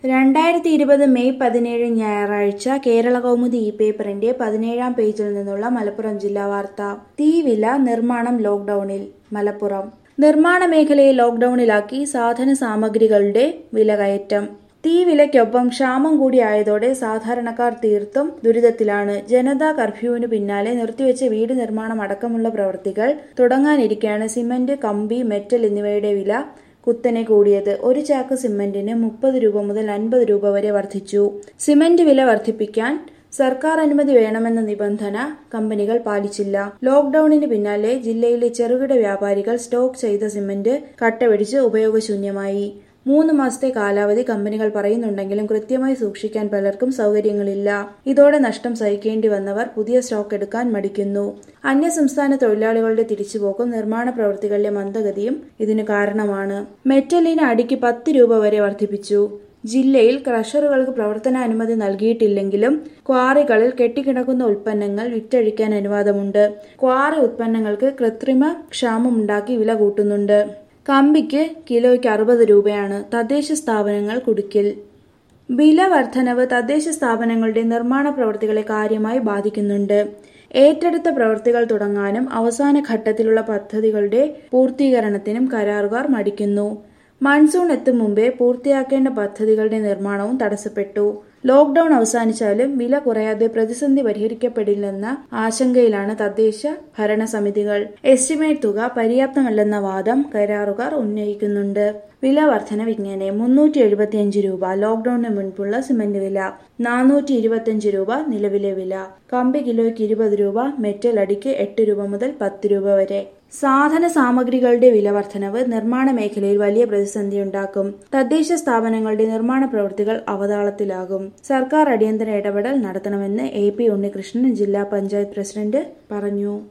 2020 May 17 ഞായറാഴ്ച കേരളകൗമുദി പേപ്പറിന്റെ 17-ാം പേജിൽ നിന്നുള്ള മലപ്പുറം ജില്ലാ വാർത്ത. തീവില നിർമ്മാണം ലോക്ഡൌണിൽ. മലപ്പുറം നിർമ്മാണ മേഖലയെ ലോക്ഡൌണിലാക്കി സാധന സാമഗ്രികളുടെ വിലകയറ്റം. തീവിലയ്ക്കൊപ്പം ക്ഷാമം കൂടിയായതോടെ സാധാരണക്കാർ തീർത്തും ദുരിതത്തിലാണ്. ജനതാ കർഫ്യൂവിനു പിന്നാലെ നിർത്തിവെച്ച വീട് നിർമ്മാണം അടക്കമുള്ള പ്രവൃത്തികൾ തുടങ്ങാനിരിക്കെയാണ് സിമന്റ്, കമ്പി, മെറ്റൽ എന്നിവയുടെ വില കുത്തനെ കൂടിയത്. ഒരു ചാക്ക് സിമന്റിന് 30 രൂപ മുതൽ 50 രൂപ വരെ വർദ്ധിച്ചു. സിമന്റ് വില വർദ്ധിപ്പിക്കാൻ സർക്കാർ അനുമതി വേണമെന്ന നിബന്ധന കമ്പനികൾ പാലിച്ചില്ല. ലോക്ഡൌണിന് പിന്നാലെ ജില്ലയിലെ ചെറുകിട വ്യാപാരികൾ സ്റ്റോക്ക് ചെയ്ത സിമന്റ് കട്ടപിടിച്ച് ഉപയോഗശൂന്യമായി. 3 മാസത്തെ കാലാവധി കമ്പനികൾ പറയുന്നുണ്ടെങ്കിലും കൃത്യമായി സൂക്ഷിക്കാൻ പലർക്കും സൗകര്യങ്ങളില്ല. ഇതോടെ നഷ്ടം സഹിക്കേണ്ടി വന്നവർ പുതിയ സ്റ്റോക്ക് എടുക്കാൻ മടിക്കുന്നു. അന്യസംസ്ഥാന തൊഴിലാളികളുടെ തിരിച്ചുപോക്കും നിർമ്മാണ പ്രവൃത്തികളിലെ മന്ദഗതിയും ഇതിനു കാരണമാണ്. മെറ്റലിന് അടിക്ക് 10 രൂപ വരെ വർദ്ധിപ്പിച്ചു. ജില്ലയിൽ ക്രഷറുകൾക്ക് പ്രവർത്തനാനുമതി നൽകിയിട്ടില്ലെങ്കിലും ക്വാറികളിൽ കെട്ടിക്കിടക്കുന്ന ഉൽപ്പന്നങ്ങൾ വിറ്റഴിക്കാൻ അനുവാദമുണ്ട്. ക്വാറി ഉൽപ്പന്നങ്ങൾക്ക് കൃത്രിമ ക്ഷാമമുണ്ടാക്കി വില കൂട്ടുന്നുണ്ട്. കമ്പിക്ക് കിലോയ്ക്ക് 60 രൂപയാണ്. തദ്ദേശ സ്ഥാപനങ്ങൾ കുടുക്കിൽ. വില വർധനവ് തദ്ദേശ സ്ഥാപനങ്ങളുടെ നിർമ്മാണ പ്രവൃത്തികളെ കാര്യമായി ബാധിക്കുന്നുണ്ട്. ഏറ്റെടുത്ത പ്രവൃത്തികൾ തുടങ്ങാനും അവസാന ഘട്ടത്തിലുള്ള പദ്ധതികളുടെ പൂർത്തീകരണത്തിനും കരാറുകാർ മടിക്കുന്നു. മൺസൂൺ എത്തും മുമ്പേ പൂർത്തിയാക്കേണ്ട പദ്ധതികളുടെ നിർമ്മാണവും തടസ്സപ്പെട്ടു. ലോക്ഡൌൺ അവസാനിച്ചാലും വില കുറയാതെ പ്രതിസന്ധി പരിഹരിക്കപ്പെടില്ലെന്ന ആശങ്കയിലാണ് തദ്ദേശ ഭരണസമിതികൾ. എസ്റ്റിമേറ്റ് തുക പര്യാപ്തമല്ലെന്ന വാദം കരാറുകാർ ഉന്നയിക്കുന്നുണ്ട്. വില വർധനവ് ഇങ്ങനെ: 375 രൂപ ലോക്ഡൌണിന് മുൻപുള്ള സിമന്റ് വില, 425 രൂപ നിലവിലെ വില. കമ്പി കിലോയ്ക്ക് 20 രൂപ, മെറ്റൽ അടിക്ക് 8 രൂപ മുതൽ 10 രൂപ വരെ. സാധന സാമഗ്രികളുടെ വില വർധനവ് നിർമ്മാണ മേഖലയിൽ വലിയ പ്രതിസന്ധിയുണ്ടാക്കും. തദ്ദേശ സ്ഥാപനങ്ങളുടെ നിർമ്മാണ പ്രവൃത്തികൾ അവതാളത്തിലാകും. സർക്കാർ അടിയന്തര ഇടപെടൽ നടത്തണമെന്ന് AP ഉണ്ണികൃഷ്ണൻ ജില്ലാ പഞ്ചായത്ത് പ്രസിഡന്റ് പറഞ്ഞു.